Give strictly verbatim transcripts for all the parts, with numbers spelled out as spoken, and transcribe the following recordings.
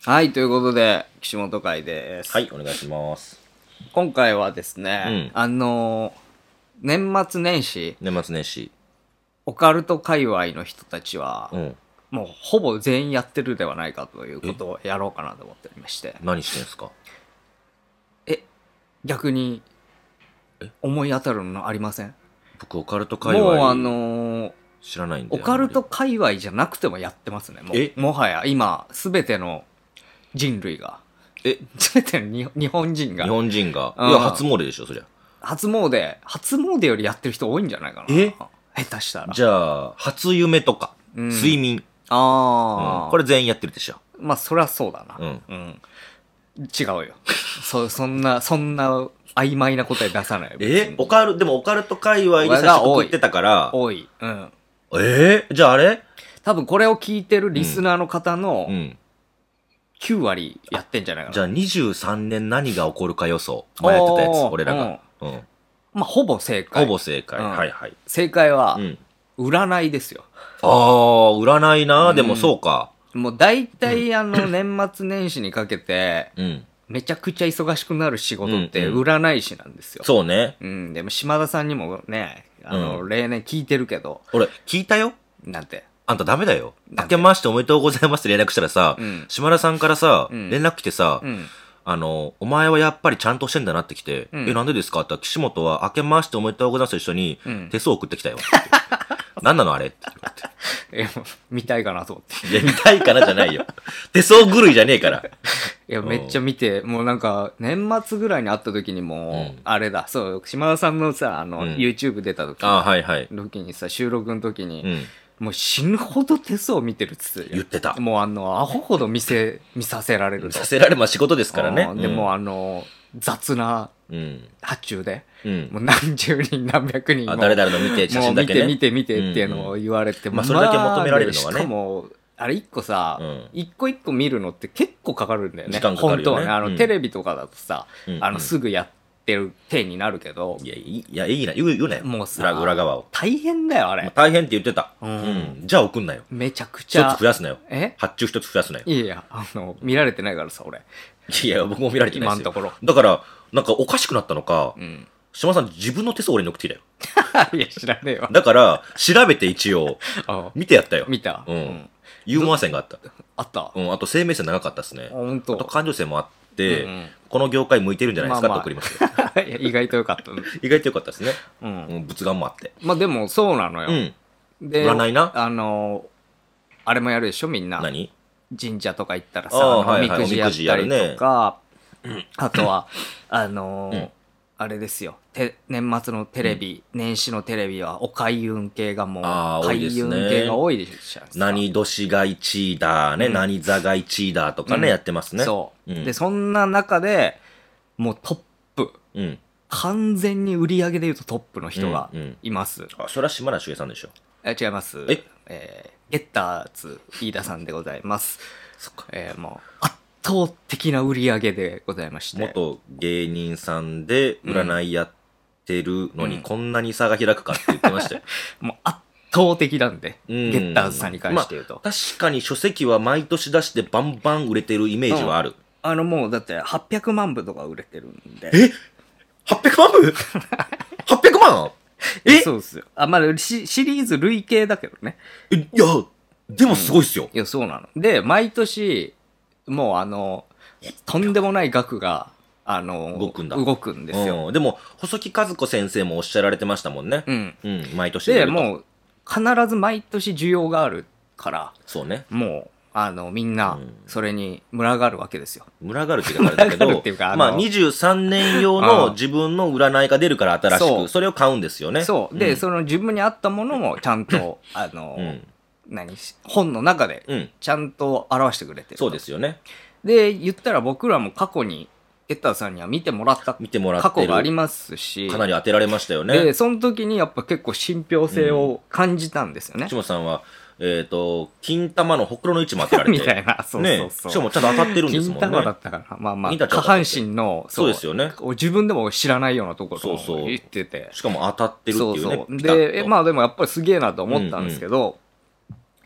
はい、ということで、岸本会です。 はい、お願いします。 今回はですね、 うんあのー、年末年始、 年末年始。 オカルト界隈の人たちは、 うん。 もうほぼ全員やってるではないかということをやろうかなと思っておりまして、 何してんすか？ え、逆にえ思い当たるのありません？ 僕、オカルト界隈もうあのー、 知らないんで。 オカルトあんま界隈じゃなくてもやってますね。もえうもはや今、すべての人類が、 りえ、 すべてのに日本人が日、本人が。 うんいや、初詣でしょ、そりゃ。 初詣、初詣よりやってる人多いんじゃないかな。 え下手したら。 じゃあ、初夢とか、 うん睡眠。 ああ、 うんこれ全員やってるでしょ。 まあそりゃそうだな。 うんうん。違うよ。そ、そんな、そんな曖昧な答え出さないよ。別にえオカル、でもオカルト界隈で最初食ってたから。 多い。うん。 えー、じゃああれ多分これを聞いてるリスナーの方のうん。 きゅう割やってんじゃないかな。 じゃあにじゅうさんねん何が起こるか予想。前やってたやつ、 おー俺らが。うん。 まあほぼ正解。 ほぼ正解。 うんはいはい。 正解はう、ん。 占いですよ。 ああ、占いな、でもそうか。 もう大体あの年末年始にかけて、 うん。 めちゃくちゃ忙しくなる仕事ってうんうん占い師なんですよ。 そうね。 うん、でも島田さんにもね、あの、 う例年聞いてるけど、 俺、聞いたよ。 なんて。 あんたダメだよ。 なんて明けましておめでとうございますって連絡したらさ、 うん島田さんからさ、 うん連絡来てさ、 うん。 あの、お前はやっぱりちゃんとしてんだなって来て、 うんえ、なんでですかって言ったら、岸本は明けましておめでとうございますと一緒にうん手相送ってきたよ。何なのあれって言われて。 え、見たいかなと思って。 いや、見たいからじゃないよ。手相狂いじゃねえから。 いや、めっちゃ見て、もうなんか、年末ぐらいに会った時にもう、 うんあれだ、そう、島田さんのさ、あの、 うん YouTube 出た時ああ、はいはい。 時にさ、収録の時に、 うん。 もう死ぬほど手相見てるっつって言ってた。 もうあの、アホほど見せ、見させられると。 させられ、まあ仕事ですからね。 うんでもうあの、雑なうん。 発注で、 うん。 もう何十人何百人もあ、誰々の見て、写もう真だけね。 見て見て見てっていうのを言われて、 まあそれだけ求められるのはねしかも、あれ一個さうん、 一個一個見るのって結構かかるんだよね。 時間かかるよね本当はね。あの、 うんテレビとかだとさ、 うんあの、すぐやってる体になるけどい、や、いい、いや、いいな。言う、言うなよ。 もうさ、 裏裏側を。 大変だよ、あまあれ。 大変って言ってた。 ううんん。じゃあ送んなよ。 めちゃくち一ゃ。 つ増やすなよ。 え発注一つ増やすなよ。 いやいや、あの、見られてないからさ、俺。 いや、僕も見られてないですよ。 今のところだから、なんかおかしくなったのか、 うん。 島さん自分の手相俺に送ってきたよ。 いや、知らねえわ。 だから、調べて一応、 あ見てやったよ。 見た。 うん。ユーモア線があった。 あった。 うん。あと生命線長かったですね。 あ、ほんあとと。 感情線もあって、 うんうんこの業界向いてるんじゃないですかまあまあって送りましたよ。 いや意外とよかったね。 意外とよかったですね。 うん。 うん。仏眼もあって。 まあでも、そうなのよ。 うん。 で、 占いなあの、あれもやるでしょ、みんな。 何神社とか行ったらあさ、 ーはいはいおみくじやったりとか、あとは、あのーうんあれですよ、て年末のテレビ、年始のテレビはお開運系がもう、 あー多いですね開運系が多いでしょ。 何年がいちいだね、 うん何座がいちいだとかね、 うんやってますね。 そう、 うんで、そんな中で、もうトップ、 うん。 完全に売り上げで言うとトップの人がうんうんいます。 あ、それは島田秀平さんでしょ。 え違います。 ええーゲッターズ飯田さんでございます。 そっか。 えーもう圧倒的な売り上げでございまして。 元芸人さんで占いやってるのうんにこんなに差が開くかって言ってましたよ。 もう圧倒的なんで、 うんゲッターズさんに関して言うと。 まあ確かに書籍は毎年出してバンバン売れてるイメージはある。 あのもうだってはっぴゃくまん部とか売れてるんで。 え ?はっぴゃくまん部 ?はっぴゃくまんえそうですよ。あ、まあシシリーズ累計だけどね。 えいや、でもすごいっすよ。 いや、そうなの。で、毎年、もうあの、とんでもない額が、あの、 動くんだ動くんですよ。 うん、でも、細木和子先生もおっしゃられてましたもんね。 うん。 うん、毎年売れで、 るともう、必ず毎年需要があるから、 そうね。 もう、あの、みんなうん、 それに群がるわけですよ。 群がるって言うからあれだけ群がるどっていうかあの、 まあにじゅうさんねん用うんの自分の占いが出るから新しそうく、それを買うんですよね。 そう。で、 んその自分に合ったものもちゃんと、あの、 うん。 何し本の中でうん。 ちゃんと表してくれてる。 そうですよね。 で、言ったら僕らも過去に、ゲッターさんには見てもらった見てもらってる。 過去がありますし、 かなり当てられましたよで、 ね。 その時にやっぱ結構信憑性を感じたんですよね。 岸本さんは、えっと、金玉のほくろの位置も当てられて。 みたいな、そうそうね。 そう。 しかもちゃんと当たってるんですもんね。 金玉だったかな。まあまあ、 金玉下半身の、 そうですよね。 自分でも知らないようなところをそうそう言ってて。 しかも当たってるっていうね。 そうそう。 ピタッとで、えまあでもやっぱりすげえなと思ったんですけど、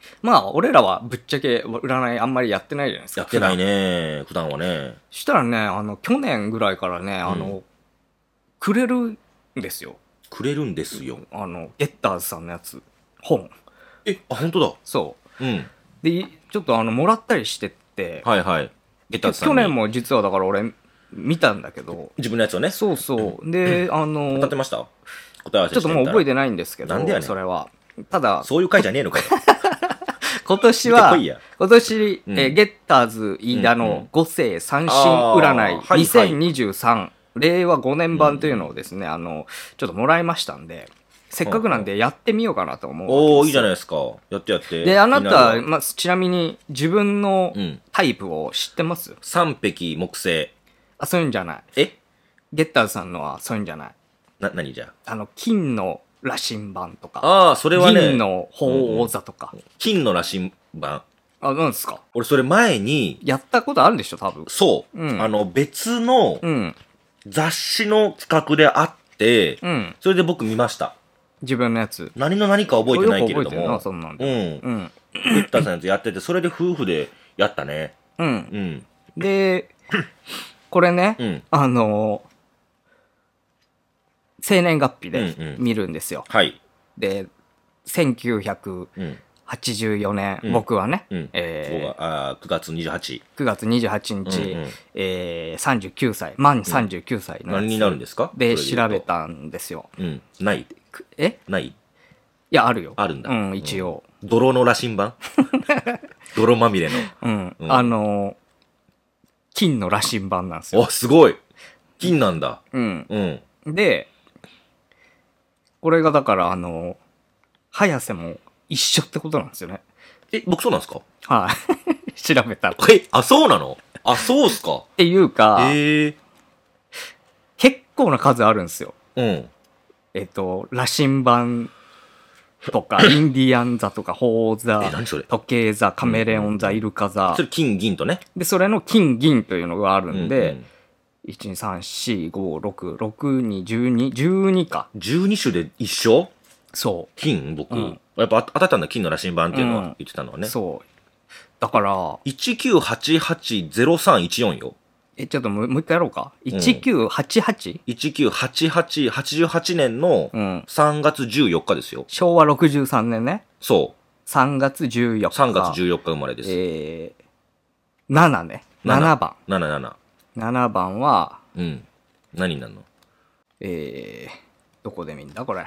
まあ俺らはぶっちゃけ占いあんまりやってないじゃないですか。 やってないね。普段はね。 したらね、あの去年ぐらいからね、あの、 うんくれるんですよ。 くれるんですよ。 あのゲッターズさんのやつ、本。 え、あ、本当だ。 そうん。 うでちょっとあのもらったりしてって、 はいはい。ゲッターズさんに去年も実はだから俺見たんだけど、 自分のやつをね。 そうそうで、あの当たってました？答え合わせちょっともう覚えててないんですけど、 なんでやねんそれはただそういう回じゃねえのかよ。 今年見てはこいや今年、 うんえーゲッターズ飯田うんうんの五世三神占いあーはいはいにせんにじゅうさん、令和ごねん版というのをですね、あのちょっともらいましたんで、せっかくなんでやってみようかなと思うわけですよ。 おー、いいじゃないですか。やってやって。 であなた、 気にるわまあ、ちなみに自分のうん。 タイプを知ってます？ 三匹木星。 あ、そういうんじゃない。 えゲッターズさんのはそういうんじゃない。 な、何じゃあの金の羅針盤とか、 ああー、それはね。 銀の鳳凰座とか、 金の羅針盤。 あ、なんですか？ 俺それ前に、 やったことあるんでしょ多分。 そう、 うんあの別のうん雑誌の企画であって、 うん。 それで僕見ました。 自分のやつ。 何の何か覚えてないけれどよく覚えてるなも。 そんなんうん。 で。うんゲッターさんのやつやってて、それで夫婦でやったね。 うん。 うん。 で、これね、 うん。 あの生年月日でうんうん見るんですよ。 はい。 で、せんきゅうひゃくうん。 はちじゅうよねん、 うん僕はね、 うん。 えー僕はあーくがつにじゅうはち。 くがつにじゅうはちにち、 うんうんえーさんじゅうきゅうさい、満さんじゅうきゅうさいのやつ何になるんですか？ でそれ言うと調べ。たんですよ。 うん。ない。 くえない。 いや、あるよ。 あるんだ。 うん、一応。 泥の羅針盤泥まみれの。 うん。 うんあの金の羅針盤なんですよ。 お、すごい。金なんだ。 うん。 うん。 で、これがだから、あの早瀬も一緒ってことなんですよね。 え、僕そうなんですか？ はい。調べたら。っえ、あ、そうなの？あ、そうっすか。 ていうか、 へえ。 結構な数あるんですよ。 うん。 えっと、羅針盤とか、インディアン座とか、鳳凰座え、、何それ？ 時計座、カメレオン座、イルカ座そ。れ金銀とね。 で、それの金、銀というのがあるんうでん、 いち、に、さん、よん、ご、ろく、ろくに、じゅうに、じゅうにか。 じゅうに種で一緒？ そ金僕、 うんやっぱ当たったんだ、金の羅針盤っていうのは言ってたのはう。 ね。 そう。だから、 いちきゅうはちはちゼロさんいちよんよ。 え、ちょっともうもう一回やろうか。いちきゅうはちはち? いちきゅうはちはち、はちじゅうはちねんのうん。 さんがつじゅうよっかですよ。 しょうわろくじゅうさんねんね。 そさんがつじゅうよっう。 か。 さんがつじゅうよっか生まれです。 えー、ななね。ななばん。 なななな。 ななばんは、 うん。何になるの？ えー、どこで見んだこれ。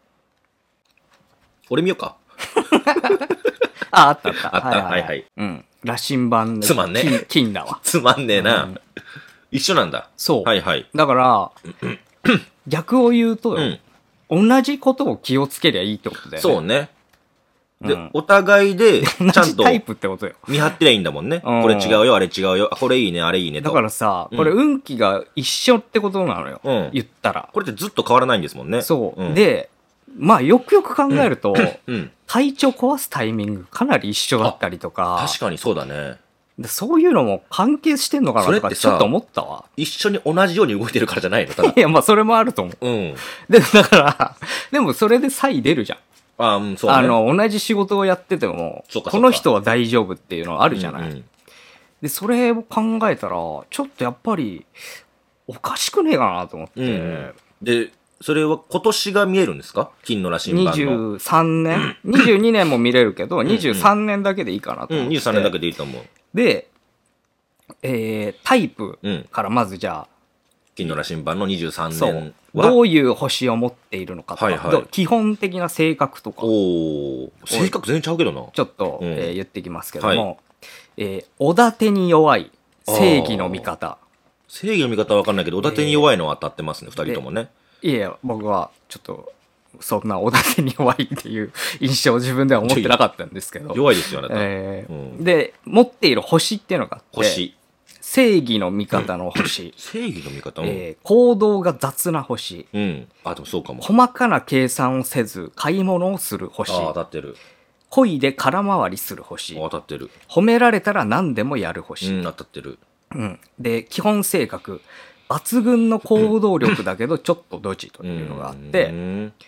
俺見ようか。 あ、あったあった。 あったはいはい。 うん。羅針盤でつまんねえ金金だわ。 つまんねえな。 うん一緒なんだ。 そう。 はいはい。 だから、逆を言うとよ、 うん。 同じことを気をつけりゃいいってことだよね。 そうね。で、 うんお互いで、ちゃ同んとじタイプってことよ。 見張ってりゃいいんだもんね。 うんこれ違うよ、あれ違うよ。あこれいいね、あれいいねと。 だからさ、 うんこれ運気が一緒ってことなのよ。 うん言ったら。 これってずっと変わらないんですもんね。 そう。 ん、 で、まあよくよく考えると、 うん。 体調壊すタイミングかなり一緒だったりとか、 確かにそうだね。 でそういうのも関係してんのかなとそれってさかちょっと思ったわ。 一緒に同じように動いてるからじゃないのただい。や、まあそれもあると思う。 うん。 で、だから、でもそれで差異出るじゃん。 あうん、そうね。 あの、同じ仕事をやってても、 そうかそうかこの人は大丈夫っていうのはあるじゃない。 うんうんで、それを考えたら、ちょっとやっぱり、おかしくねえかなと思って、 うんうんで、それは今年が見えるんですか？金の羅針盤の。 にじゅうさんねん、にじゅうにねんも見れるけど、にじゅうさんねんだけでいいかなとうん、 思って。 にじゅうさんねんだけでいいと思う。 で、えー、タイプうん。 からまずじゃあ、 金の羅針盤のにじゅうさんそうねんは。 どういう星を持っているのかとか、 はいはいどう基本的な性格とか、 おお性格全然ちゃうけどな。 ちょっと、 うんえー言ってきますけども、 はえーおだてに弱い正義の味方。 正義の味方は分かんないけど、おだてに弱いのは当たってますね、二人ともね。 いやいや、僕はちょっと、そんなおだてに弱いっていう印象を自分では思ってなかったんですけど、 弱いですよ、あなた。 えーうんで、持っている星っていうのがあって、 星。 正義の味方の星、 正義の味方うん。 えー行動が雑な星、 うん。あ、でもそうかも。 細かな計算をせず買い物をする星、 あ、当たってる。 恋で空回りする星、 当たってる。 褒められたら何でもやる星、 うん、当たってる。 うんで、基本性格、抜群の行動力だけどちょっとドジというのがあって、 うん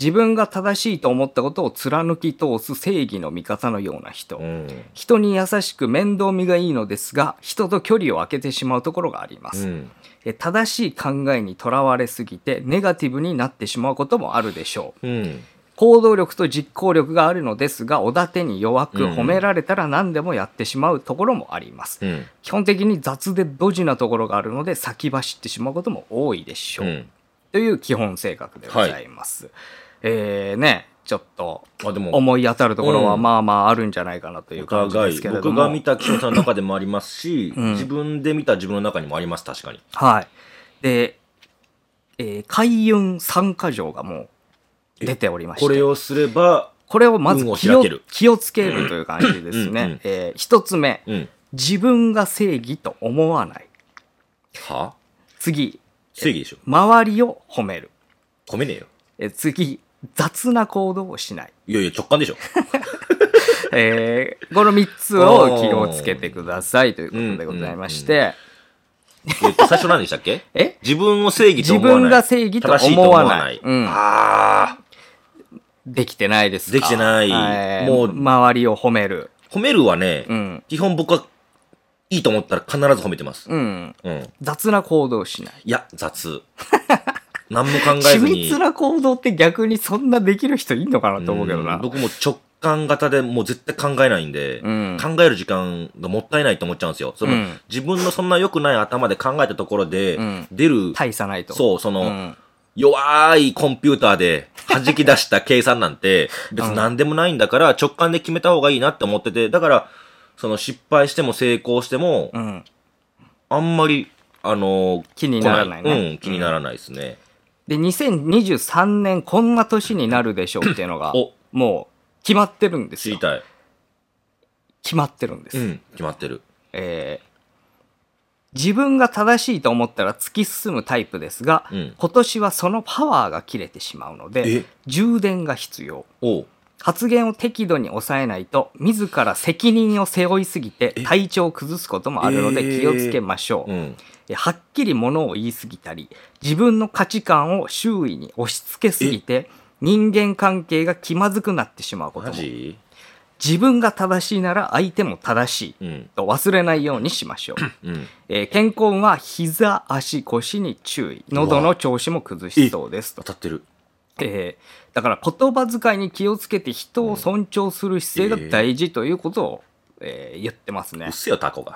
自分が正しいと思ったことを貫き通す正義の味方のような人、 うん。 人に優しく面倒見がいいのですが人と距離を空けてしまうところがあります、 うん。 え正しい考えにとらわれすぎてネガティブになってしまうこともあるでしょう。 うん。 行動力と実行力があるのですがおだてに弱くうん褒められたら何でもやってしまうところもあります、 うん。 基本的に雑でドジなところがあるので先走ってしまうことも多いでしょう、 うん。 という基本性格でございます、えーねちょっとあ、でも、 思い当たるところはうんまあまああるんじゃないかなというお感じで互い、 すけれども、 僕が見た岸本さんの中でもありますし、 うん自分で見た自分の中にもあります、確かに。 はいで、えー海運三箇条がもう出ておりましてこれをすれば、 これをまず運を気を開ける気をつけるという感じですね、 うんうんえー一つ目うん。 自分が正義と思わない。 は次、 正義でしょ。 周りを褒める。 褒めねえよ。 え次、雑な行動をしない。 いやいや、直感でしょ。 えーこのみっつを気をつけてくださいということでございまして、 えっと、最初何でしたっけえ自分を正義と自思わない。 分が正義と正しいと思思わない。 わない。うん、 あできてないですかできてないはいもう周りを褒める。 ー。褒めるはね、 うん。 基本僕はいいと思ったら必ず褒めてます。 うん。 うん。 雑な行動をしない。 いや、雑。何も考え緻ずに。 密な行動って逆にそんなできる人いんのかなと思うけどな。 うん僕も直感型でもう絶対考えないんで、 うん考える時間がもったいないと思っちゃうんですよ。その、 うん自分のそんな良くない頭で考えたところで、 うん出る、 大差ないと。 そう、その、 うん。 弱いコンピューターで弾き出した計算なんて、別に何でもないんだから直感で決めた方がいいなって思ってて、だから、その失敗しても成功しても、 うん。 あんまり、あのー気にならないね。 うん、気にならないですね。 で、にせんにじゅうさんねんこんな年になるでしょうっていうのが、 お、 もう決まってるんですよ。 知りたい。 決まってるんです。 うん、決まってる。 えー自分が正しいと思ったら突き進むタイプですが、 うん今年はそのパワーが切れてしまうのでえ、 充電が必要。 おう。 発言を適度に抑えないと、自ら責任を背負いすぎて体調を崩すこともあるので気をつけましょう。 うん。 えはっきりものを言い過ぎたり、自分の価値観を周囲に押し付けすぎて、人間関係が気まずくなってしまうことも。 マジ自分が正しいなら相手も正しいうん。 と忘れないようにしましょう。 うん。 えー健康運は膝、足、腰に注意。喉の調子も崩しそうですと。 当たってる。 えーだから言葉遣いに気をつけて人を尊重する姿勢が大事ということを、えー言ってますねうっ。せよ、タコが。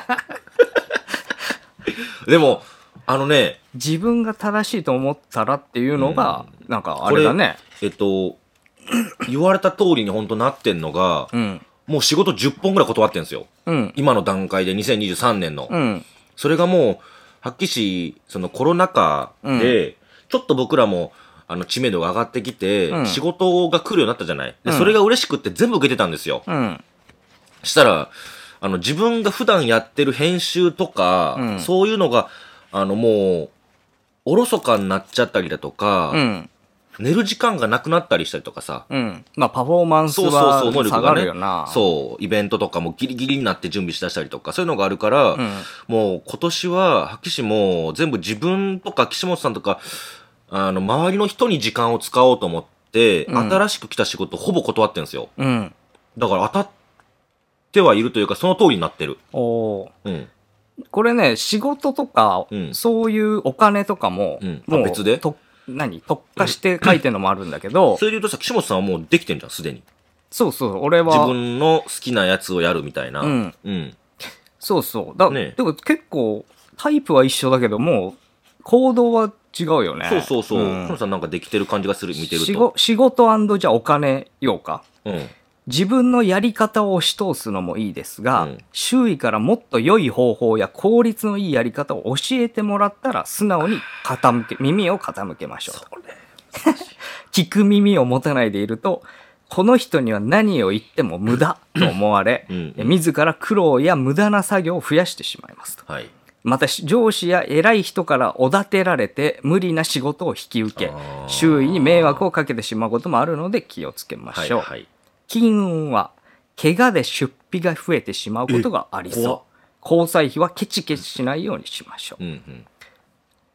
でも、あのね、 自分が正しいと思ったらっていうのが、なんかあれだね。 えっと、言われた通りに本当なってんのが、 うん。 もう仕事じゅっぽんぐらい断ってんですよ。 うん。 今の段階でにせんにじゅうさんねんの。 うん。 それがもう、発揮し、そのコロナ禍で、ちょっと僕らも、あの、知名度が上がってきて、 うん仕事が来るようになったじゃない。で、 うんそれが嬉しくって全部受けてたんですよ。 うん。 したら、あの、自分が普段やってる編集とか、 うんそういうのが、あの、もう、おろそかになっちゃったりだとか、 うん。 寝る時間がなくなったりしたりとかさ、 うん。まあ、パフォーマンスそうそうはそう、能力下ががねるよな。 そう、イベントとかもギリギリになって準備しだしたりとか、そういうのがあるから、 うん。 もう今年は、はっきしも全部自分とか岸本さんとか、あの、周りの人に時間を使おうと思って、 うん新しく来た仕事ほぼ断ってんですよ。 うん。 だから当たってはいるというか、その通りになってる。 おーうん。 これね、仕事とか、 うんそういうお金とかも、 うんもうあ別でと何特化して書いてるのもあるんだけど、 それで言うとさ、岸本さんはもうできてんじゃん、すでに。 そうそう、俺は、 自分の好きなやつをやるみたいな。 うん。 うん。 そうそう。だ、 ねでも結構、タイプは一緒だけども、行動は違うよね。 そうそうそう。 ん岸本さんなんかできてる感じがする、見てると。 仕事仕事じゃあお金ようか。 うん。 自分のやり方を押し通すのもいいですが、 うん周囲からもっと良い方法や効率のいいやり方を教えてもらったら素直に傾け耳を傾けましょう。 それ。 聞く耳を持たないでいると、この人には何を言っても無駄と思われ、 うん自ら苦労や無駄な作業を増やしてしまいますと。 はい。 また上司や偉い人からおだてられて無理な仕事を引き受けあー周囲に迷惑をかけてしまうこともあるので気をつけましょう、 はいはい。 金運は怪我で出費が増えてしまうことがありえ怖っそう交際費はケチケチしないようにしましょう、 うんうん。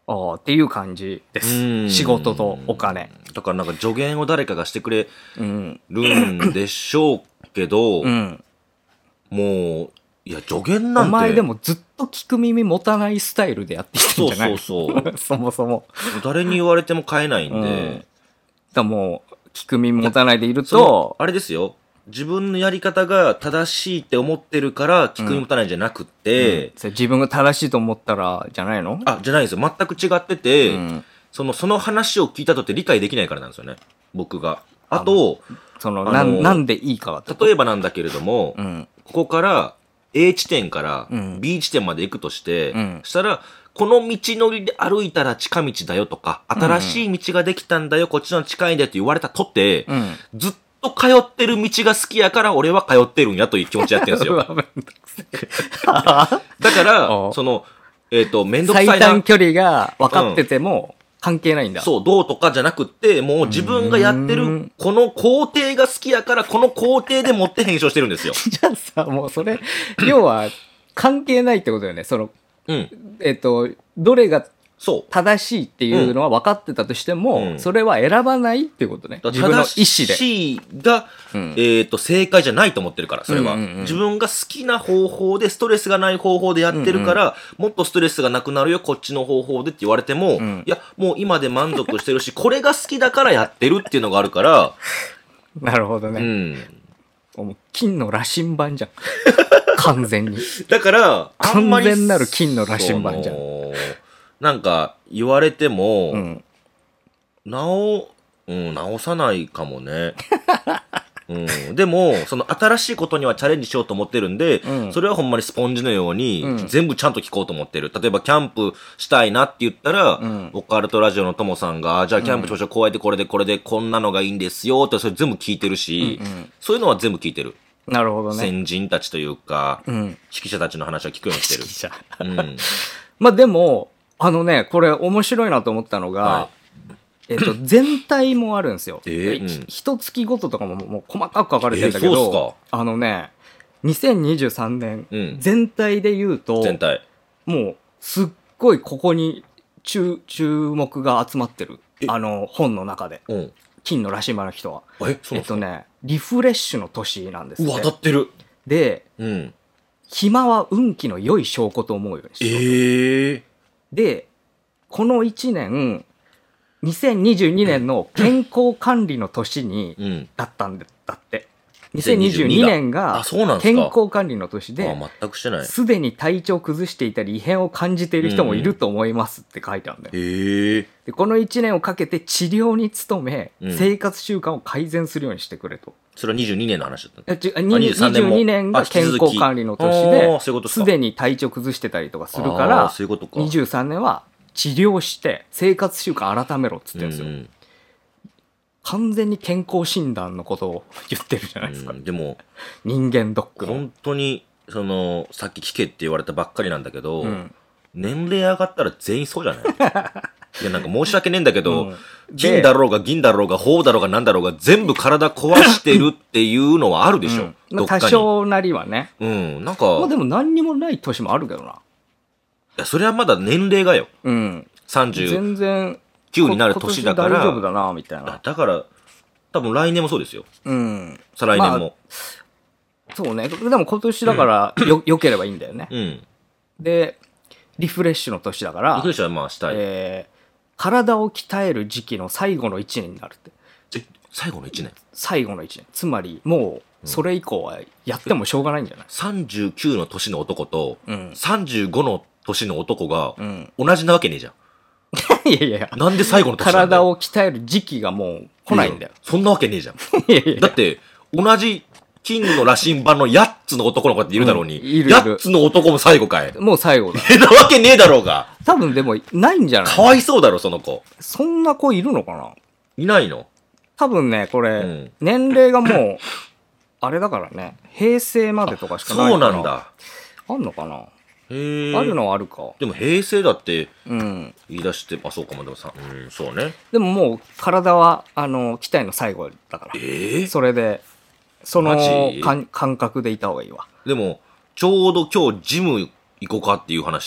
ああっていう感じでうす。 ん仕事とお金。 だからなんか助言を誰かがしてくれうん。 るんでしょうけど、 うん。 もう、いや、助言なんて。 お前でもずっと聞く耳持たないスタイルでやってきてんじゃない？ そうそうそうそもそも。 誰に言われても変えないんで。 うん、だからもう、聞く耳持たないでいるそのと、 あれですよ。自分のやり方が正しいって思ってるから聞く耳持たないんじゃなくて、 うんそれ自分が正しいと思ったら、じゃないの？ あ、じゃないんですよ。全く違ってて、 うんその、その話を聞いたとって理解できないからなんですよね。僕が。あと、 その、 あのなん、なんでいいかがってこと。 例えばなんだけれども、 うん。 ここから A 地点からうん B 地点まで行くとして、 うんしたら、この道のりで歩いたら近道だよとか、新しい道ができたんだよ、こっちの近いんだよって言われたとって、 うん。 ずっと通ってる道が好きやから俺は通ってるんやという気持ちでやってるんですよ。 うわめんどくせえだからお、 その、えっ、と、めんどくさ最いな。 短距離が分かってても、関係ないんだ。 そう、どうとかじゃなくって、もう自分がやってうーるん、 この工程が好きやから、この工程で持って編集してるんですよ。 じゃあさ、もうそれ、要は、関係ないってことだよね。その、 うん。 えっと、どれがそう。 正しいっていうのは分かってたとしても、 うんそれは選ばないっていうことね。自分の意思で。 正しいが、 うんえっ、と、正解じゃないと思ってるから、それは、 うんうんうん自分が好きな方法で、ストレスがない方法でやってるから、もっとストレスがなくなるよ、こっちの方法でって言われても、 んいや、もう今で満足してるし、これが好きだからやってるっていうのがあるから、 なるほどね。 うん。 もう金の羅針盤じゃん。完全に。 だから、あんまり完全なる金の羅針盤じゃんそのなんか、言われても、 うん。 直、うん、直さないかもね。うん、でも、その新しいことにはチャレンジしようと思ってるんで、 うんそれはほんまにスポンジのように、 うん全部ちゃんと聞こうと思ってる。例えば、キャンプしたいなって言ったら、 んオカルトラジオのともさんが、あじゃあキャンプしましょう、こうやってこれでこれでこんなのがいいんですよって、それ全部聞いてるし、 うんうんそういうのは全部聞いてる。 なるほどね。 先人たちというか、 うん。 指揮者たちの話は聞くようにしてる指。揮者。 うん。 まあでも、あのね、これ面白いなと思ったのが、 はえっと、全体もあるんですよ。 えーうんひ一月ごととかももう細かく書かれてるんだけえーそうっど、あのね、にせんにじゅうさんねん、 うん全体で言うと、 全体。 もうすっごいここに注注目が集まってるえ。 あの本の中で。 うん。 金の羅針盤の人は。 え、そうなんですか、 えっとね、リフレッシュの年なんですうわ、当たね。 ってる。 で、 うん。 暇は運気の良い証拠と思うようにしろええで、このいちねん、にせんにじゅうにねんの健康管理の年に、 うん。 だったんだって。にせんにじゅうにねんがあそうなんすか健康管理の年で、 あ、全くしてない。 すでに体調崩していたり異変を感じている人もいると思いますって書いてあるんだよ。 ええでこのいちねんをかけて治療に努め、 うん生活習慣を改善するようにしてくれと。 それはにじゅうにねんの話だったのえちあににじゅうさんねんもにじゅうにねんが健康管理の年あでーそういうことかすでに体調崩してたりとかするかあーらそういうことかにじゅうさんねんは治療して生活習慣改めろっつってるんですよ、 うんうん完全に健康診断のことを言ってるじゃないですか、 うんでも、 人間ドックの、 本当に、その、さっき聞けって言われたばっかりなんだけど、 うん年齢上がったら全員そうじゃないいや、なんか申し訳ねえんだけど、 うんで金だろうが銀だろうが鳳だろうが何だろうが全部体壊してるっていうのはあるでしょ。 うんまあ、 どっかに。 多少なりはね、 うん、なんか、 まあ、でも何にもない年もあるけどな、 いや、それはまだ年齢がよ。 うん、 さんじゅう全然きゅうになる年だから。 今年大丈夫だなみたいな、 だから、多分来年もそうですよ。 うん、 再来年も。 そうね。でも今年だからよ、良ければいいんだよね。 うん。 で、リフレッシュの年だからリフレッ、シュはまあしたい。 えー体を鍛える時期の最後のいちねんになるって。 え、最後のいちねん。 最後のいちねん。つまり、もう、それ以降はやってもしょうがないんじゃない？ さんじゅうきゅうの年の男と、 うん。 さんじゅうごの年の男がうん。 同じなわけねえじゃん。 いやいやいや、 なんで最後の年なんだよ体を鍛える時期がもう来ないんだよ。 そんなわけねえじゃん。 いやいやいやだって、同じ金の羅針盤のやっつの男の子っているだろうに、 うんいるいるやっつの男も最後かい。 もう最後だ。 えなわけねえだろうが。 多分でも、ないんじゃない？ かわいそうだろ、その子。 そんな子いるのかないないの多分ね、これ、 うん年齢がもう、あれだからね、平成までとかしかないから。 そうなん。だ。 あんのかな、 へえ。 あるのはあるか。 でも平成だってうん。 言い出して、あ、そうかも、でもさ、うん、そうね。 でももう体は、あの、鍛えの最後だから。 ええそれで、そのマジ感感覚でいた方がいいわ。 でも、ちょうど今日ジム行こうかっていう話してるわ。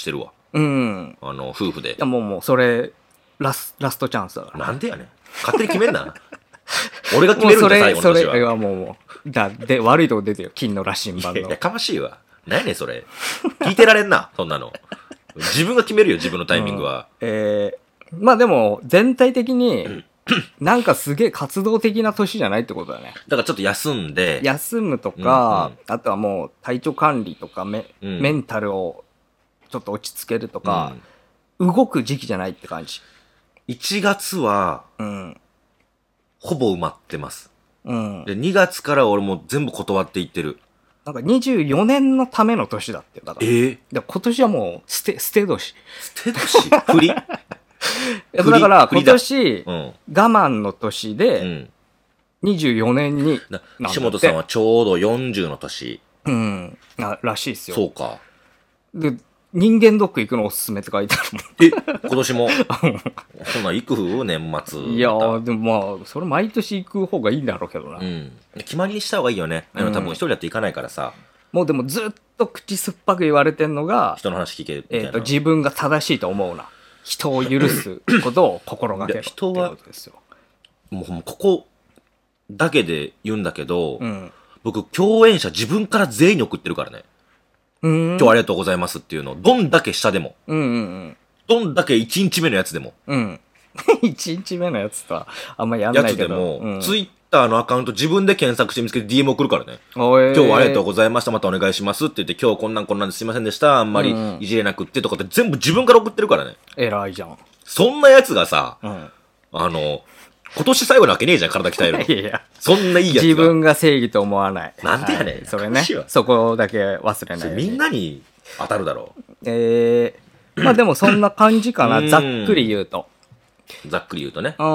うんあの、夫婦でい。やもうもうそれラスラストチャンスだからなんでやねん。勝手に決めんな。俺が決めるんだ、最後の年は。 それそれはもうもうだで悪いとこ出てよ金の羅針盤のいや、やかましいわ。何やねん、それ。聞いてられんな、そんなの。自分が決めるよ、自分のタイミングは。 うん、えー、まあでも全体的になんかすげえ活動的な年じゃないってことだね。 だからちょっと休んで。 休むとか、 うんあとはもう体調管理とかメ、 うん、 メンタルをちょっと落ち着けるとか、うん、動く時期じゃないって感じ。 いちがつは、 うん、 ほぼ埋まってます。 うん、 でにがつから俺も全部断っていってる。 なんかにじゅうよねんのための年だって。だから。 えー、 で今年はもう捨て、捨て年。 捨て年振りだから今年、 うん、 我慢の年で、にじゅうよねんになん、岸本さんはちょうどよんじゅうの年。 うん。ならしいですよ。 そうか。 で、人間ドック行くのおすすめって書いてあるもん。え、今年もそんな行く年末。 いやー、でもまあ、それ毎年行く方がいいんだろうけどな。 うん。決まりにした方がいいよね。あの、多分一人だって行かないからさ。 もうでもずっと口酸っぱく言われてんのが、 人の話聞けるみたいな。 えっと、自分が正しいと思うな。人を許すことを心がける。 人は、もうここだけで言うんだけど、うん、僕、共演者自分から全員に送ってるからね。今日はありがとうございますっていうのを、どんだけ下でも、 うんうんうん、 どんだけいちにちめのやつでも、 うん、いちにちめのやつとはあんまやんないけど、 やつでも、 うん、 ツイッターのアカウント自分で検索して見つけて ディーエム 送るからね。えー、今日はありがとうございました、またお願いしますって言って、今日こんなんこんなんですいませんでした、あんまりいじれなくってとかって全部自分から送ってるからね。 偉いじゃん。 そんなやつがさ、 うん、 あの、今年最後なわけねえじゃん、体鍛えるの。 いやいや、 そんないいやつが。 自分が正義と思わない。 なんでやねん。はい、 それね。そこだけ忘れない。 みんなに当たるだろう。 えー、まあでもそんな感じかな、ざっくり言うと。 ざっくり言うとね。 うん。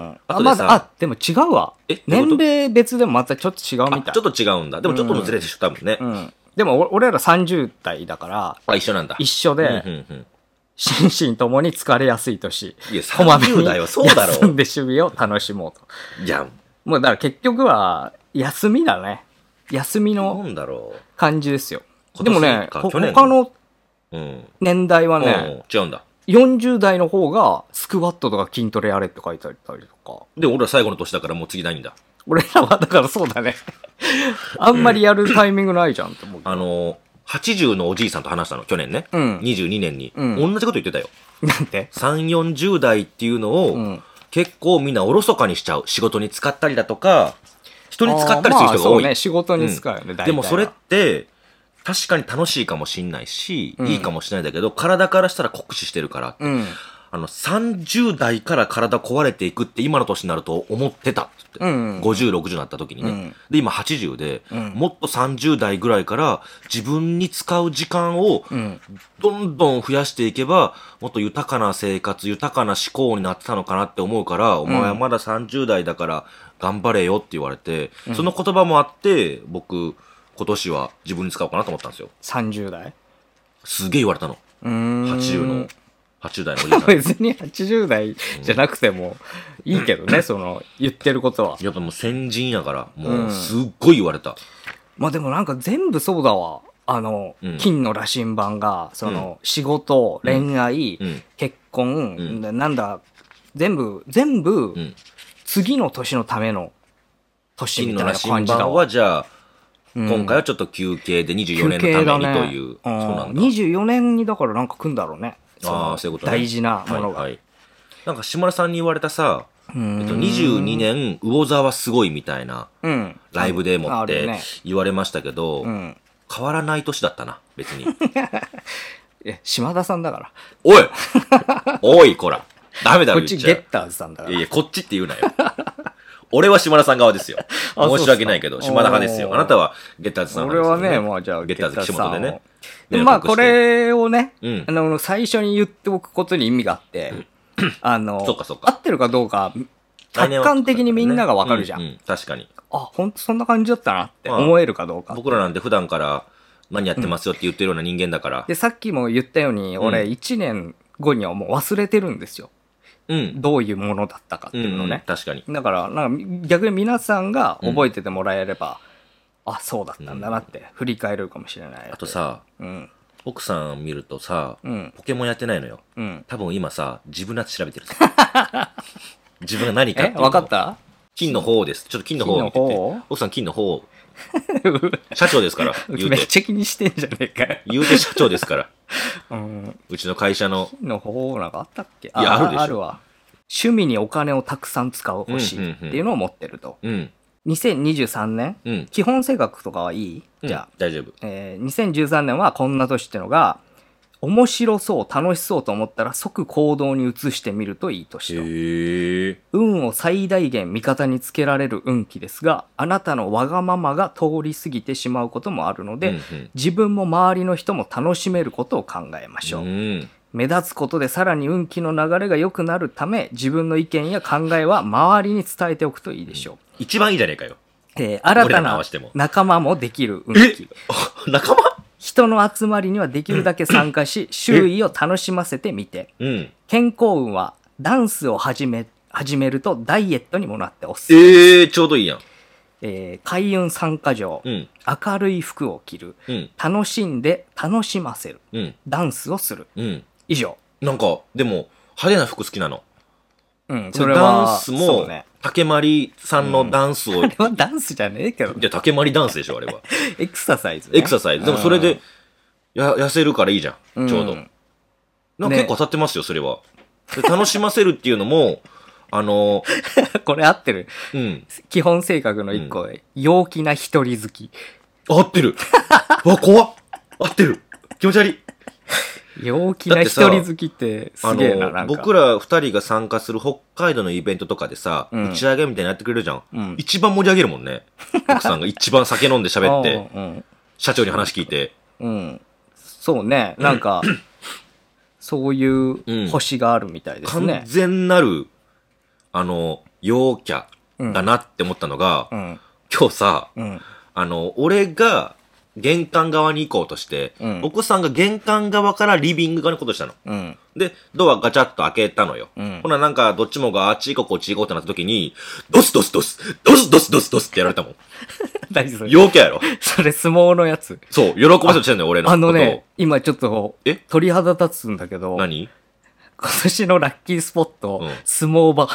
あ、まず、あ、でも違うわ。え年齢別でもまたちょっと違うみたい。 ちょっと違うんだ。でもちょっとのズレでしょ、多分ね。 うん。でも俺らさんじゅう代だから。 あ、一緒なんだ。 一緒で、うんうんうん、心身ともに疲れやすい年。 いや、さんじゅう代はそうだろう。 休んで趣味を楽しもうと。 じゃん。 もうだから結局は、休みだね。休みの感じですよ。でもね、他の年代はね、 違うんだ。 よんじゅう代の方がスクワットとか筋トレやれって書いてあったりとか。 で、俺ら最後の年だからもう次ないんだ。 俺らはだからそうだね。あんまりやるタイミングないじゃんって思う。 あの、はちじゅうのおじいさんと話したの、去年ね。うん、にじゅうにねんに、うん。同じこと言ってたよ。 なんて ? さんじゅう、よんじゅう代っていうのを、うん、結構みんなおろそかにしちゃう。仕事に使ったりだとか、人に使ったりする人が多い。まあ、そうね、仕事に使うよね、うん、 でもそれって、確かに楽しいかもしんないし、うん、いいかもしれないんだけど、体からしたら酷使してるからって。うん、あの、さんじゅう代から体壊れていくって今の年になると思ってたって。うん、ごじゅう、ろくじゅうになった時にね。うん、で、今はちじゅうで、うん、もっとさんじゅう代ぐらいから自分に使う時間をどんどん増やしていけば、もっと豊かな生活、豊かな思考になってたのかなって思うから、うん、お前はまださんじゅう代だから頑張れよって言われて、うん、その言葉もあって、僕、今年は自分に使おうかなと思ったんですよ。 さんじゅう代すげえ言われたの。 うーんはちじゅうの。はちじゅう代のおじさん。 別にはちじゅう代じゃなくてもいいけどね、うん、その言ってることは。 やっぱもう先人やから、もうすっごい言われた。うん、 まあでもなんか全部そうだわ。あの、うん、金の羅針盤が、その、仕事、恋愛、結婚、なんだ、全部、全部、次の年のための年みたいな感じだわ。 金の羅針盤はじゃあ、今回はちょっと休憩でにじゅうよねんのためにという。 ね、そうなんだ。にじゅうよねんにだからなんか来んだろうね。 ああ、そういうことね。 大事なものが。 はいはい、なんか島田さんに言われたさ、えっと、にじゅうにねん魚座はすごいみたいな、うん、ライブでもって言われましたけど、うん、変わらない年だったな、別に。 え、島田さんだから。 おいおい、こら。ダメだろ、 こっちゲッターズさんだから。 いやいや、こっちって言うなよ。俺は島田さん側ですよ。申し訳ないけど、島田派ですよ。あなたはゲッターズさん派ですよ、ね。俺はね、まあじゃあゲッターズ岸本でね。 でまあこれをね、うん、あの、最初に言っておくことに意味があって、うん、あの、 そうかそうか。 合ってるかどうか、客観的にみんながわかるじゃん。 うんうん、確かに。 あ、ほんとそんな感じだったなって思えるかどうか。 まあ、僕らなんて普段から何やってますよって言ってるような人間だから。うん、 で、さっきも言ったように、俺いちねんごにはもう忘れてるんですよ。うん、どういうものだったかっていうのね。 うんうん、確かに。 だから、なんか逆に皆さんが覚えててもらえれば、うん、あ、そうだったんだなって振り返るかもしれない。 あとさ、 うん、 奥さん見るとさ、 うん、 ポケモンやってないのよ。 うん、 多分今さ、自分のやつ調べてる自分が何かっていうの。 え、わかった？ 金の方です。ちょっと金の方を見てて。奥さん金の方。社長ですから。 言うてめっちゃ気にしてんじゃねえかよ。 言うて社長ですから。 うん、 うちの会社の。 金の方なんかあったっけ？ いや、あるでしょ。 あるわ。趣味にお金をたくさん使う欲しいっていうのを持ってると。 うんうんうん、 にせんにじゅうさんねん、うん、基本性格とかはいい？じゃあ、 うん、大丈夫。 えー、にせんじゅうさんねんはこんな年ってのが、面白そう楽しそうと思ったら即行動に移してみるといい年と。 へー。 運を最大限味方につけられる運気ですが、あなたのわがままが通り過ぎてしまうこともあるので、うんうん、自分も周りの人も楽しめることを考えましょう。うん、目立つことでさらに運気の流れが良くなるため、自分の意見や考えは周りに伝えておくといいでしょう。うん、 一番いいじゃねえかよ。 えー、新たな仲間もできる運気。 仲間？ 人の集まりにはできるだけ参加し、周囲を楽しませてみて、うん、健康運はダンスを始め、始めるとダイエットにもなっておすすめ。 えー、ちょうどいいやん。 えー、開運さんか条、うん、明るい服を着る、うん、楽しんで楽しませる、うん、ダンスをする、うん、以上。 なんか、でも、派手な服好きなの。 うん、それは、 ダンスも、ね、竹まりさんのダンスを、うん、あれはダンスじゃねえけど、ね。 で、竹まりダンスでしょ、あれは。 エクササイズ、ね。 エクササイズ。でもそれで、や、痩せるからいいじゃん、ちょうど。うん、なんか結構当たってますよ、それは。で楽しませるっていうのも、あのー、これ合ってる。うん。基本性格の一個で、うん、陽気な一人好き。 合ってる。わ、怖っ。合ってる。気持ち悪い。 陽気な一人好きってすげえな、なんか。 僕ら二人が参加する北海道のイベントとかでさ、うん、打ち上げみたいにやってくれるじゃん。うん、一番盛り上げるもんね。奥さんが一番酒飲んで喋って、うん、社長に話聞いて。 うん。そうね、なんか、うん、そういう星があるみたいですね。 完全なる、あの、陽キャだなって思ったのが、うん、今日さ、うん、あの、俺が玄関側に行こうとして、うん、奥さんが玄関側からリビング側に行こうとしたの。うん、で、ドアガチャッと開けたのよ。うん、ほななんかどっちもがあっち行こうこっち行こうってなった時に、ドスドスドスドスドスドスドスってやられたもん。 何それ？ 陽キャやろ？ それ相撲のやつ。 そう、喜ばせようとしてんのよ、俺の。 あのね、今ちょっと、え鳥肌立つんだけど。 何？ 今年のラッキースポット、うん、相撲場。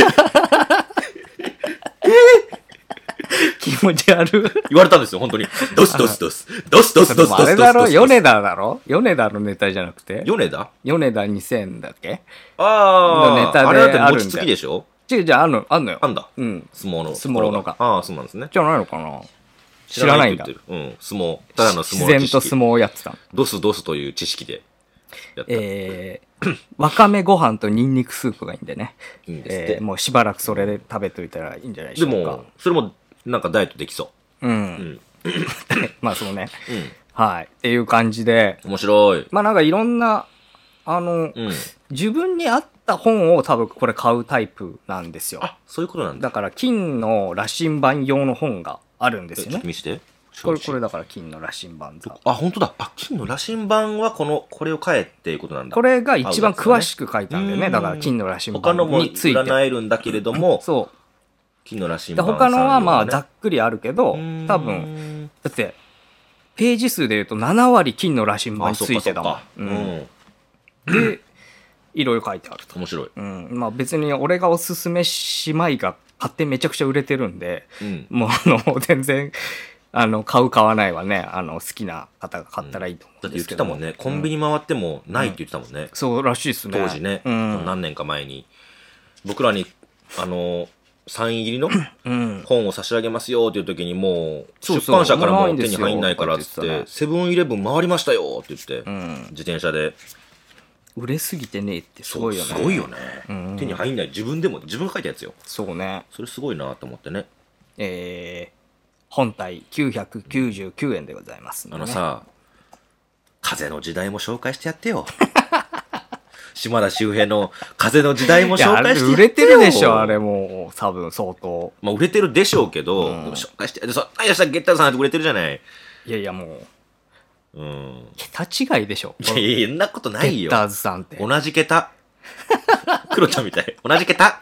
気持ち悪い。 言われたんですよ、本当に。ドスドスドス。ドスドスドスドスドス。 あれだろ？米田だろ？米田のネタじゃなくて米田？ 米田にせんだっけ？ ああ。 のネタであれだって餅つきでしょ？ 違う違う、あんの、あんのよ。 あんだ。 うん。 相撲の。 相撲のか。 ああ、そうなんですね。 じゃないのかな？知らないんだ。 うん。相撲。ただの相撲の知識。 自然と相撲をやってた。 ドスドスという知識でやった。 えー、わかめご飯とニンニクスープがいいんでね。いいんですって。えー、もうしばらくそれで食べといたらいいんじゃないでしょうか。 でも、それも、なんかダイエットできそう。うん。うん、 まあそうね。うん。はい。っていう感じで。 面白い。 まあなんかいろんな、あの、うん、自分に合った本を多分これ買うタイプなんですよ。 あ、そういうことなんだ。 だから金の羅針盤用の本があるんですよね。 見して。 これ、これだから金の羅針盤だ。 あ、本当だ。あ、金の羅針盤はこの、これを買えっていうことなんだ。 これが一番詳しく書いたんだよね。だから金の羅針盤について。 他のも占えるんだけれども、 そう。 金の羅針盤、 ね。他のはまあざっくりあるけど、多分、だって、ページ数で言うとななわり金の羅針盤についてたもん。うん。で、いろいろ書いてあると。 面白い。 うん。まあ別に俺がおすすめしまいが買ってめちゃくちゃ売れてるんで、うん、もうあの、全然、あの、買う買わないはね、あの、好きな方が買ったらいいと思うんですけど、うん。だって言ってたもんね。コンビニ回ってもないって言ってたもんね。うん、 そうらしいですね。 当時ね。うん、何年か前に。僕らに、あの、サイン入りの本を差し上げますよっていう時にもう、出版社からも手に入んないからっつって、セブンイレブン回りましたよって言って、うん、自転車で。 売れすぎてねえってすごいよね。 すごいよね、うん。手に入んない。自分でも、自分が書いたやつよ。 そうね。 それすごいなと思ってね。 えー、本体きゅうひゃくきゅうじゅうきゅうえんでございます、ね。 あのさ、風の時代も紹介してやってよ。島田秀平の風の時代も紹介してやってよ。 売れてるでしょ、あれもう、多分相当。 まあ売れてるでしょうけど、うん、でも紹介してやって、そんなやしたらゲッターさんって売れてるじゃない。 いやいやもう。 うん。 桁違いでしょ。 いやいや、そんなことないよ。 ゲッターズさんって。 同じ桁。クロちゃんみたい。同じ桁。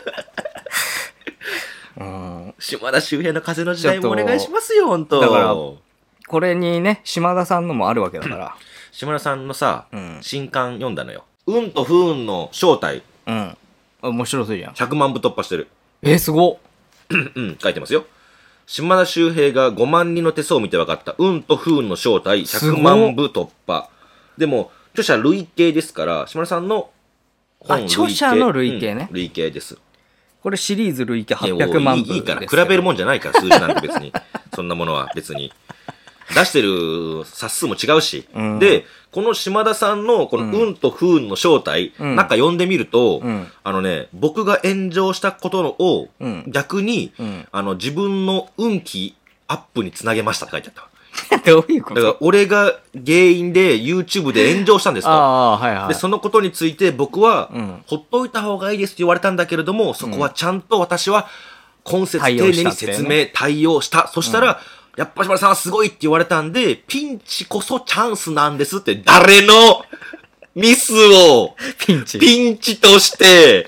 うん。島田秀平の風の時代もお願いしますよ、ほんと。 だから、 これにね、島田さんのもあるわけだから。 島田さんのさ、 うん、 新刊読んだのよ。運と不運の正体。 うん。面白そうじゃん。 ひゃくまんぶ突破してる。 えー、すごっ。 うん、書いてますよ。島田秀平がごまんにんの手相を見て分かった運と不運の正体ひゃくまんぶ突破。でも、著者累計ですから、島田さんの本累計。あ、著者の累計ね。 うん、累計です。 これシリーズ累計はっぴゃくまんぶ。 いいから、比べるもんじゃないから、数字なんて別に。そんなものは別に。出してる冊数も違うし、うん、で、この島田さんのこの運と不運の正体、うん、なんか読んでみると、うん、あのね、僕が炎上したことを、逆に、うん、あの自分の運気アップにつなげましたって書いてあった。 どういうこと？ だから俺が原因で YouTube で炎上したんですと。 あ、はいはい、 で、そのことについて僕は、ほっといた方がいいですって言われたんだけれども、そこはちゃんと私は根節丁寧に説明、対応した。そしたら、やっぱ島田さんはすごいって言われたんで、ピンチこそチャンスなんですって、誰のミスをピンチピンチとして、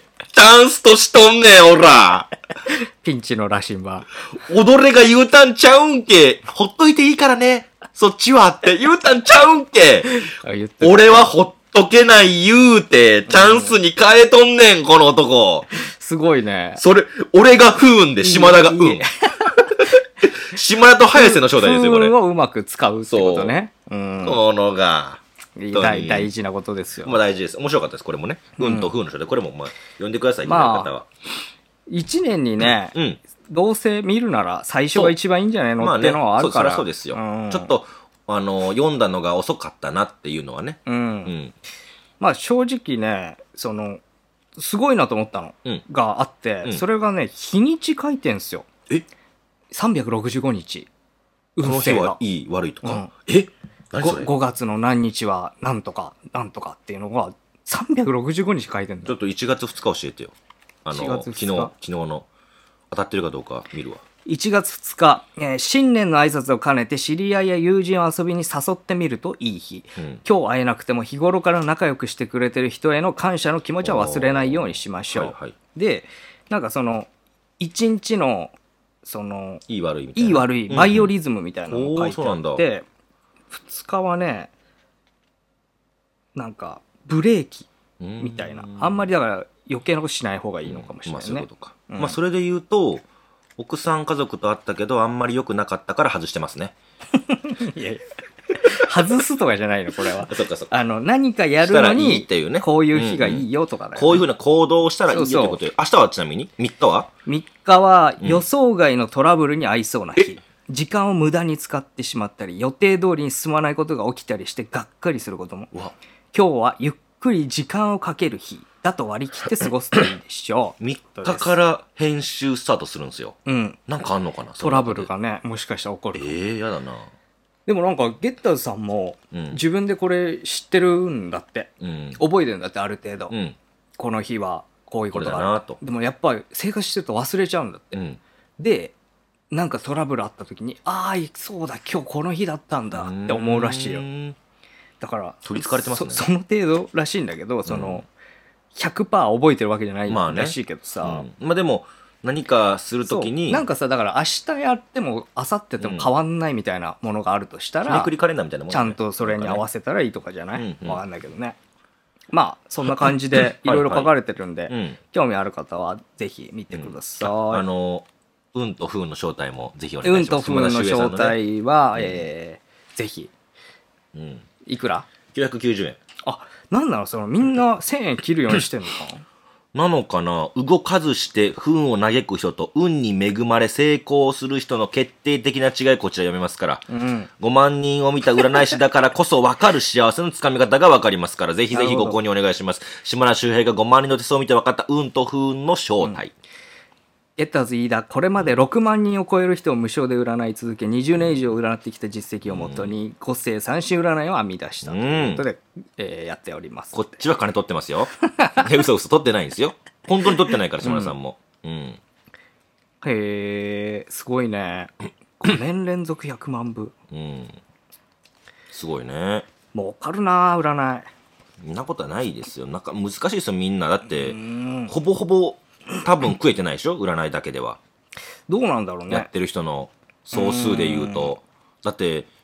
チャンスとしとんねん、おら。 ピンチの羅針盤。 踊れが言うたんちゃうんけ。ほっといていいからね。そっちはって言うたんちゃうんけ。俺はほっとけない言うて、チャンスに変えとんねん、この男。 すごいね。 それ、俺が不運で島田が運。いい島田と早瀬の正体ですよ、これ。 運をうまく使うってことね。 うん。このが。 大, 大事なことですよ。 まあ大事です。面白かったです、これもね。運と不運の正体。これもまあ、読んでください、まあ、方は。 一年にね、うん、どうせ見るなら最初が一番いいんじゃないの、まあね、ってのはあるから。 そりゃそうですよ。うん、ちょっと、あの、読んだのが遅かったなっていうのはね。 うん。うん、まあ正直ね、その、すごいなと思ったのがあって、うん、それがね、日にち書いてんすよ。 えさんびゃくろくじゅうごにち。 この日はいい悪いとか。うん、え何それ 5, 5月の何日はなんとかなんとかっていうのがさんびゃくろくじゅうごにち書いてんの。 ちょっといちがつふつか教えてよ。あの昨日昨日の当たってるかどうか見るわ。 いちがつふつか、えー、新年の挨拶を兼ねて知り合いや友人を遊びに誘ってみるといい日、うん、今日会えなくても日頃から仲良くしてくれてる人への感謝の気持ちは忘れないようにしましょう、はいはい、でなんかそのいちにちのそのいい悪いみたいな。 いい悪いバイオリズムみたいなのが書いてあって、うんうん、ふつかはねなんかブレーキみたいな、あんまりだから余計なことしない方がいいのかもしれないね。 うん、まあそういうことか。うん、まあそれで言うと奥さん家族と会ったけどあんまり良くなかったから外してますね。 いやいや外すとかじゃないのこれは。 そっかそっか。 あの何かやるのにいいっていうね。 こういう日がいいよとかね、うんうん。 こういうふうな行動をしたらいいよってことよ。明日はちなみにみっかはみっかは予想外のトラブルに遭いそうな日。うん時間を無駄に使ってしまったり予定通りに進まないことが起きたりしてがっかりすることも。今日はゆっくり時間をかける日だと割り切って過ごすといいでしょう。 みっかから編集スタートするんですよ。 うん。 なんかあんのかなトラブルがねもしかしたら起こる。 ええー、やだな。 でもなんかゲッターズさんも自分でこれ知ってるんだって、うん、覚えてるんだってある程度、うん、この日はこういうことがあると。でもやっぱり生活してると忘れちゃうんだって、うん、でなんかトラブルあった時にああそうだ今日この日だったんだって思うらしいよ。だから取り憑かれてますね。 そ, その程度らしいんだけどその ひゃくパーセント 覚えてるわけじゃないらしいけどさ、 まあねうん、まあでも何かするときになんかさだから明日やっても明後日でも変わんないみたいなものがあるとしたら、 めくりカレンダーみたいなもん、ね、 ちゃんとそれに合わせたらいいとかじゃない、ね、分かんないけどね。まあそんな感じでいろいろ書かれてるんではい、はいうん、興味ある方はぜひ見てください、うん、 あ, あの運と不運の正体もぜひお願いします。 運と不運の正体は、ねえー、ぜひ、うん、いくらきゅうひゃくきゅうじゅうえん。 あ、なんなのそのみんなせんえん切るようにしてんのかなのかな。動かずして不運を嘆く人と運に恵まれ成功する人の決定的な違いこちら読めますから、うん、ごまんにんを見た占い師だからこそ分かる幸せのつかみ方が分かりますからぜひぜひご購入お願いします。島田秀平がごまんにんの手相を見て分かった運と不運の正体、うんゲッターズ飯田これまでろくまんにんを超える人を無償で占い続けにじゅうねん以上占ってきた実績をもとに個性三振占いを編み出したということで、えー、やっております。 こっちは金取ってますよ。嘘嘘取ってないんですよ。本当に取ってないから島田さんも、うんうん、 へえすごいね。ごねん連続ひゃくまんぶ、うん、 すごいね。 儲かるな占い。 そんなことはないですよ。なんか難しいですよみんな。だってほぼほぼ多分食えてないでしょ占いだけでは。 どうなんだろうねやってる人の総数で言うと。だって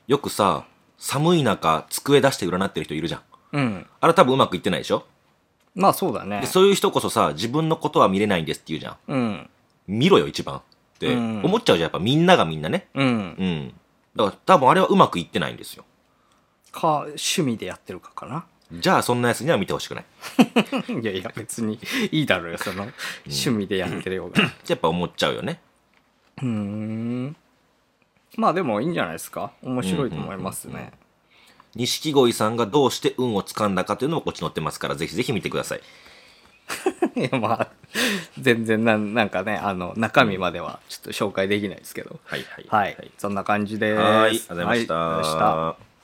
よくさ、寒い中、机出して占ってる人いるじゃん。 うん。 あれ多分うまくいってないでしょ。 まあそうだね。 でそういう人こそさ、自分のことは見れないんですって言うじゃん。 うん。 見ろよ、一番。って思っちゃうじゃん。やっぱみんながみんなね。 うん。うん。だから多分あれはうまくいってないんですよ。 か、趣味でやってるかかな。 じゃあそんなやつには見てほしくない。 いやいや、別にいいだろうよ、その、趣味でやってるようが。 やっぱ思っちゃうよね。 うーん。まあでもいいんじゃないですか。面白いと思いますね。 錦鯉さんがどうして運をつかんだかというのもこっち載ってますから、ぜひぜひ見てください。 いや、まあ、全然なん、なんかね、あの、中身まではちょっと紹介できないですけど。 はいはい。 はい。そんな感じです。 はい、ありがとうございました。 はい、ありがとうございました。